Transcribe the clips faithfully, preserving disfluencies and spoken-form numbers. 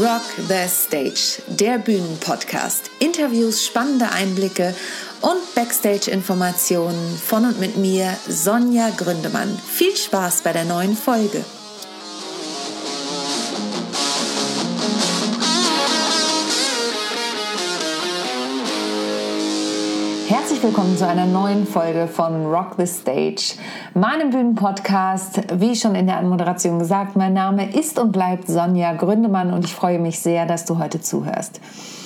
Rock the Stage, der Bühnenpodcast. Interviews, spannende Einblicke und Backstage-Informationen von und mit mir, Sonja Gründemann. Viel Spaß bei der neuen Folge. Herzlich willkommen zu einer neuen Folge von Rock the Stage, meinem Bühnenpodcast. Wie schon in der Anmoderation gesagt, mein Name ist und bleibt Sonja Gründemann und ich freue mich sehr, dass du heute zuhörst.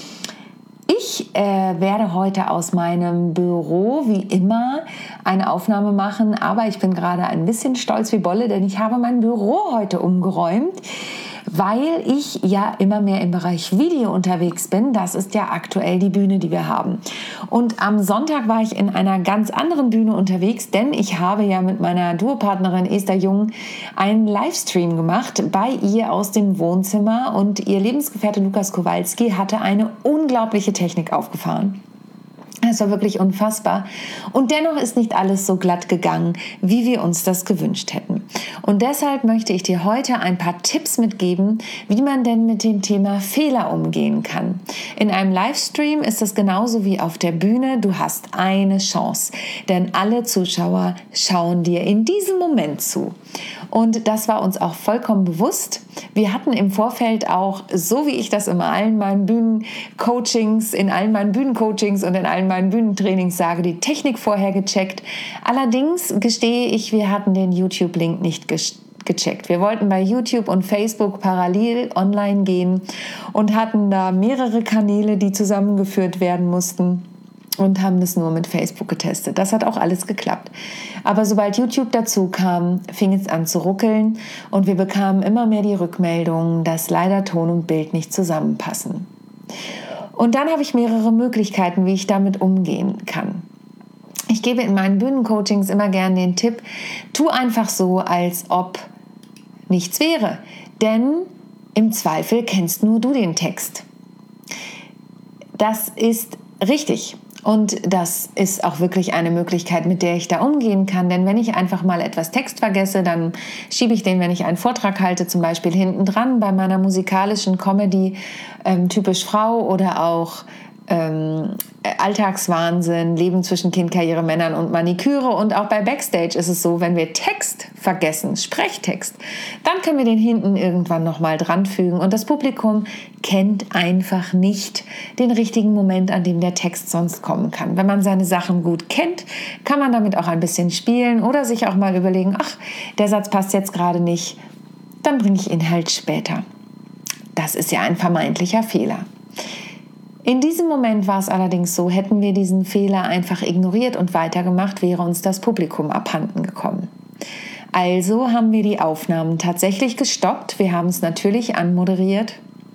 Ich äh, werde heute aus meinem Büro wie immer eine Aufnahme machen, aber ich bin gerade ein bisschen stolz wie Bolle, denn ich habe mein Büro heute umgeräumt, weil ich ja immer mehr im Bereich Video unterwegs bin. Das ist ja aktuell die Bühne, die wir haben. Und am Sonntag war ich in einer ganz anderen Bühne unterwegs, denn ich habe ja mit meiner Duopartnerin Esther Jung einen Livestream gemacht bei ihr aus dem Wohnzimmer und ihr Lebensgefährte Lukas Kowalski hatte eine unglaubliche Technik aufgefahren. Es war wirklich unfassbar. Und dennoch ist nicht alles so glatt gegangen, wie wir uns das gewünscht hätten. Und deshalb möchte ich dir heute ein paar Tipps mitgeben, wie man denn mit dem Thema Fehler umgehen kann. In einem Livestream ist es genauso wie auf der Bühne. Du hast eine Chance, denn alle Zuschauer schauen dir in diesem Moment zu. Und das war uns auch vollkommen bewusst. Wir hatten im Vorfeld auch, so wie ich das in allen meinen Bühnencoachings, in allen meinen Bühnencoachings und in allen meinen Bühnentrainings sage, die Technik vorher gecheckt. Allerdings gestehe ich, wir hatten den YouTube-Link nicht gecheckt. gecheckt. Wir wollten bei YouTube und Facebook parallel online gehen und hatten da mehrere Kanäle, die zusammengeführt werden mussten. Und haben das nur mit Facebook getestet. Das hat auch alles geklappt. Aber sobald YouTube dazu kam, fing es an zu ruckeln und wir bekamen immer mehr die Rückmeldungen, dass leider Ton und Bild nicht zusammenpassen. Und dann habe ich mehrere Möglichkeiten, wie ich damit umgehen kann. Ich gebe in meinen Bühnencoachings immer gerne den Tipp, tu einfach so, als ob nichts wäre. Denn im Zweifel kennst nur du den Text. Das ist richtig. Und das ist auch wirklich eine Möglichkeit, mit der ich da umgehen kann. Denn wenn ich einfach mal etwas Text vergesse, dann schiebe ich den, wenn ich einen Vortrag halte, zum Beispiel hinten dran bei meiner musikalischen Comedy, ähm, typisch Frau oder auch ähm, Alltagswahnsinn, Leben zwischen Kind, Karriere, Männern und Maniküre. Und auch bei Backstage ist es so, wenn wir Text vergessen, Sprechtext, dann können wir den hinten irgendwann nochmal dranfügen. Und das Publikum kennt einfach nicht den richtigen Moment, an dem der Text sonst kommen kann. Wenn man seine Sachen gut kennt, kann man damit auch ein bisschen spielen oder sich auch mal überlegen, ach, der Satz passt jetzt gerade nicht, dann bringe ich ihn halt später. Das ist ja ein vermeintlicher Fehler. In diesem Moment war es allerdings so, hätten wir diesen Fehler einfach ignoriert und weitergemacht, wäre uns das Publikum abhanden gekommen. Also haben wir die Aufnahmen tatsächlich gestoppt. Wir haben es natürlich anmoderiert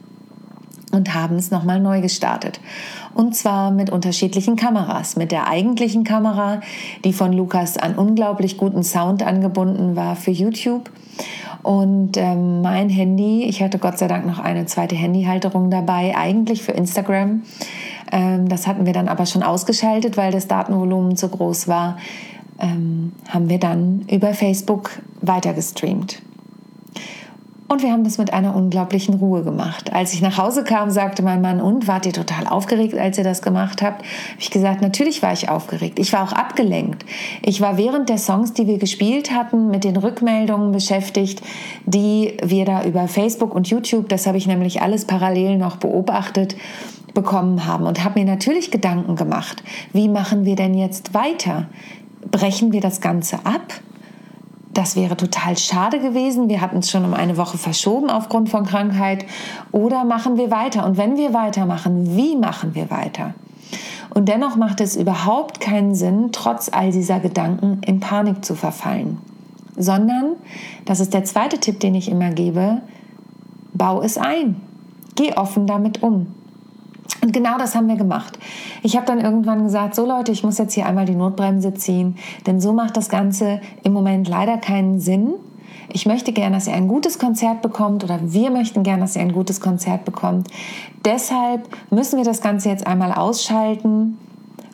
und haben es nochmal neu gestartet. Und zwar mit unterschiedlichen Kameras. Mit der eigentlichen Kamera, die von Lukas an unglaublich guten Sound angebunden war für YouTube. Und ähm, mein Handy, ich hatte Gott sei Dank noch eine zweite Handyhalterung dabei, eigentlich für Instagram. Ähm, das hatten wir dann aber schon ausgeschaltet, weil das Datenvolumen zu groß war. Ähm, haben wir dann über Facebook weiter gestreamt. Und wir haben das mit einer unglaublichen Ruhe gemacht. Als ich nach Hause kam, sagte mein Mann, und wart ihr total aufgeregt, als ihr das gemacht habt? Habe ich gesagt, natürlich war ich aufgeregt. Ich war auch abgelenkt. Ich war während der Songs, die wir gespielt hatten, mit den Rückmeldungen beschäftigt, die wir da über Facebook und YouTube, das habe ich nämlich alles parallel noch beobachtet, bekommen haben. Und habe mir natürlich Gedanken gemacht, wie machen wir denn jetzt weiter? Brechen wir das Ganze ab? Das wäre total schade gewesen. Wir hatten es schon um eine Woche verschoben aufgrund von Krankheit. Oder machen wir weiter? Und wenn wir weitermachen, wie machen wir weiter? Und dennoch macht es überhaupt keinen Sinn, trotz all dieser Gedanken in Panik zu verfallen. Sondern, das ist der zweite Tipp, den ich immer gebe, bau es ein. Geh offen damit um. Und genau das haben wir gemacht. Ich habe dann irgendwann gesagt, so Leute, ich muss jetzt hier einmal die Notbremse ziehen, denn so macht das Ganze im Moment leider keinen Sinn. Ich möchte gerne, dass ihr ein gutes Konzert bekommt oder wir möchten gerne, dass ihr ein gutes Konzert bekommt. Deshalb müssen wir das Ganze jetzt einmal ausschalten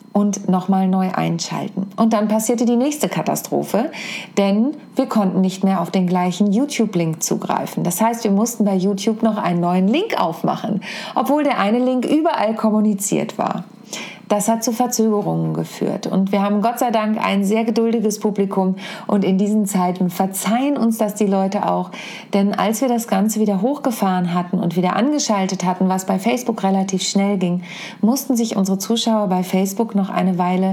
und nochmal neu einschalten. Und dann passierte die nächste Katastrophe, denn wir konnten nicht mehr auf den gleichen YouTube-Link zugreifen. Das heißt, wir mussten bei YouTube noch einen neuen Link aufmachen, obwohl der eine Link überall kommuniziert war. Das hat zu Verzögerungen geführt und wir haben Gott sei Dank ein sehr geduldiges Publikum und in diesen Zeiten verzeihen uns das die Leute auch, denn als wir das Ganze wieder hochgefahren hatten und wieder angeschaltet hatten, was bei Facebook relativ schnell ging, mussten sich unsere Zuschauer bei Facebook noch eine Weile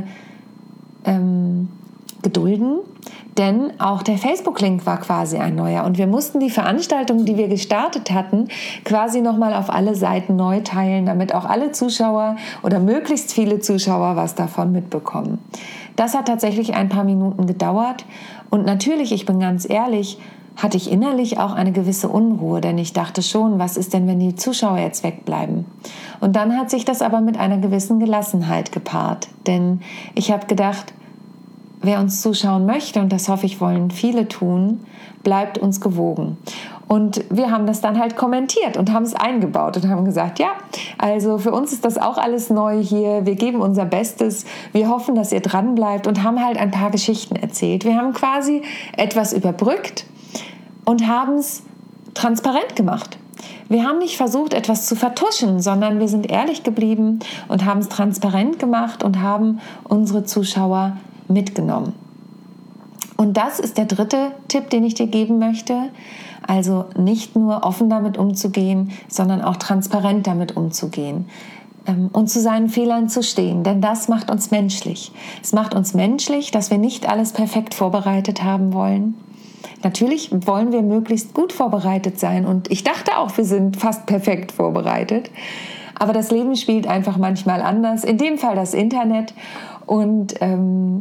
ähm, gedulden, denn auch der Facebook-Link war quasi ein neuer und wir mussten die Veranstaltung, die wir gestartet hatten, quasi nochmal auf alle Seiten neu teilen, damit auch alle Zuschauer oder möglichst viele Zuschauer was davon mitbekommen. Das hat tatsächlich ein paar Minuten gedauert und natürlich, ich bin ganz ehrlich, hatte ich innerlich auch eine gewisse Unruhe, denn ich dachte schon, was ist denn, wenn die Zuschauer jetzt wegbleiben? Und dann hat sich das aber mit einer gewissen Gelassenheit gepaart, denn ich habe gedacht, wer uns zuschauen möchte, und das hoffe ich, wollen viele tun, bleibt uns gewogen. Und wir haben das dann halt kommentiert und haben es eingebaut und haben gesagt, ja, also für uns ist das auch alles neu hier, wir geben unser Bestes, wir hoffen, dass ihr dran bleibt und haben halt ein paar Geschichten erzählt. Wir haben quasi etwas überbrückt und haben es transparent gemacht. Wir haben nicht versucht, etwas zu vertuschen, sondern wir sind ehrlich geblieben und haben es transparent gemacht und haben unsere Zuschauer mitgenommen. Und das ist der dritte Tipp, den ich dir geben möchte. Also nicht nur offen damit umzugehen, sondern auch transparent damit umzugehen und zu seinen Fehlern zu stehen, denn das macht uns menschlich. Es macht uns menschlich, dass wir nicht alles perfekt vorbereitet haben wollen. Natürlich wollen wir möglichst gut vorbereitet sein und ich dachte auch, wir sind fast perfekt vorbereitet. Aber das Leben spielt einfach manchmal anders, in dem Fall das Internet. Und ähm,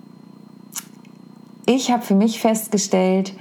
ich habe für mich festgestellt,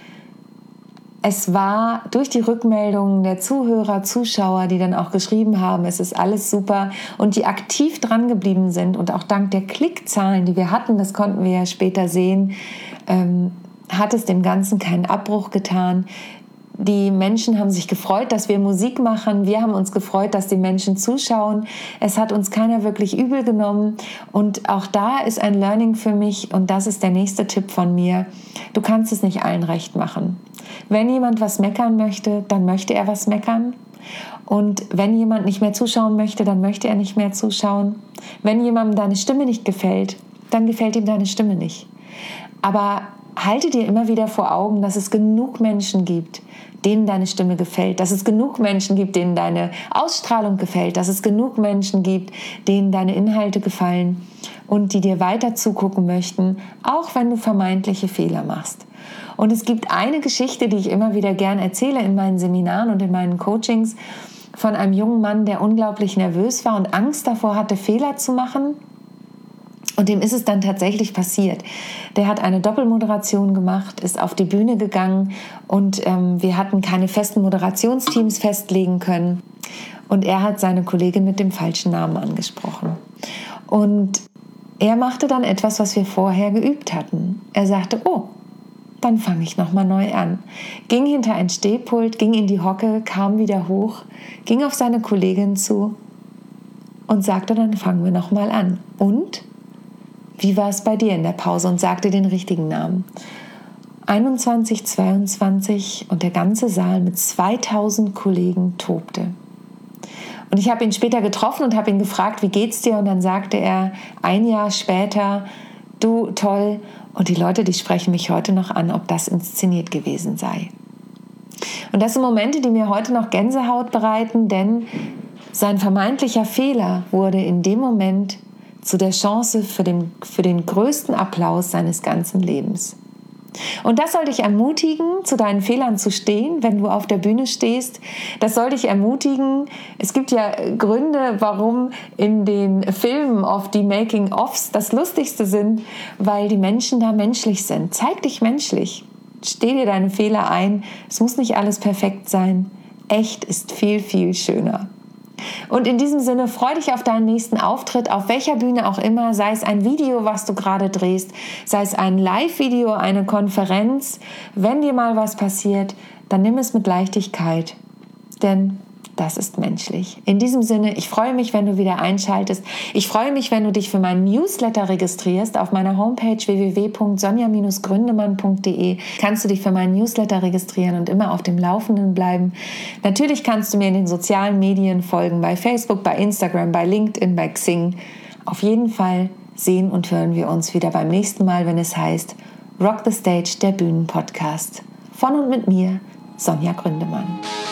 es war durch die Rückmeldungen der Zuhörer, Zuschauer, die dann auch geschrieben haben, es ist alles super und die aktiv dran geblieben sind und auch dank der Klickzahlen, die wir hatten, das konnten wir ja später sehen, ähm, hat es dem Ganzen keinen Abbruch getan. Die Menschen haben sich gefreut, dass wir Musik machen. Wir haben uns gefreut, dass die Menschen zuschauen. Es hat uns keiner wirklich übel genommen. Und auch da ist ein Learning für mich. Und das ist der nächste Tipp von mir. Du kannst es nicht allen recht machen. Wenn jemand was meckern möchte, dann möchte er was meckern. Und wenn jemand nicht mehr zuschauen möchte, dann möchte er nicht mehr zuschauen. Wenn jemandem deine Stimme nicht gefällt, dann gefällt ihm deine Stimme nicht. Aber halte dir immer wieder vor Augen, dass es genug Menschen gibt, denen deine Stimme gefällt, dass es genug Menschen gibt, denen deine Ausstrahlung gefällt, dass es genug Menschen gibt, denen deine Inhalte gefallen und die dir weiter zugucken möchten, auch wenn du vermeintliche Fehler machst. Und es gibt eine Geschichte, die ich immer wieder gern erzähle in meinen Seminaren und in meinen Coachings von einem jungen Mann, der unglaublich nervös war und Angst davor hatte, Fehler zu machen. Und dem ist es dann tatsächlich passiert. Der hat eine Doppelmoderation gemacht, ist auf die Bühne gegangen und ähm, wir hatten keine festen Moderationsteams festlegen können. Und er hat seine Kollegin mit dem falschen Namen angesprochen. Und er machte dann etwas, was wir vorher geübt hatten. Er sagte, oh, dann fange ich nochmal neu an. Ging hinter ein Stehpult, ging in die Hocke, kam wieder hoch, ging auf seine Kollegin zu und sagte, dann fangen wir nochmal an. Und wie war es bei dir in der Pause? Und sagte den richtigen Namen. einundzwanzig, zweiundzwanzig und der ganze Saal mit zweitausend Kollegen tobte. Und ich habe ihn später getroffen und habe ihn gefragt, wie geht's dir? Und dann sagte er, ein Jahr später, du, toll. Und die Leute, die sprechen mich heute noch an, ob das inszeniert gewesen sei. Und das sind Momente, die mir heute noch Gänsehaut bereiten, denn sein vermeintlicher Fehler wurde in dem Moment zu der Chance für den, für den größten Applaus seines ganzen Lebens. Und das soll dich ermutigen, zu deinen Fehlern zu stehen, wenn du auf der Bühne stehst. Das soll dich ermutigen. Es gibt ja Gründe, warum in den Filmen oft die Making-ofs das Lustigste sind, weil die Menschen da menschlich sind. Zeig dich menschlich. Steh dir deine Fehler ein. Es muss nicht alles perfekt sein. Echt ist viel, viel schöner. Und in diesem Sinne, freu dich auf deinen nächsten Auftritt, auf welcher Bühne auch immer, sei es ein Video, was du gerade drehst, sei es ein Live-Video, eine Konferenz. Wenn dir mal was passiert, dann nimm es mit Leichtigkeit, denn das ist menschlich. In diesem Sinne, ich freue mich, wenn du wieder einschaltest. Ich freue mich, wenn du dich für meinen Newsletter registrierst. Auf meiner Homepage w w w punkt sonja Bindestrich gründemann punkt d e kannst du dich für meinen Newsletter registrieren und immer auf dem Laufenden bleiben. Natürlich kannst du mir in den sozialen Medien folgen, bei Facebook, bei Instagram, bei LinkedIn, bei Xing. Auf jeden Fall sehen und hören wir uns wieder beim nächsten Mal, wenn es heißt Rock the Stage, der Bühnenpodcast. Von und mit mir, Sonja Gründemann.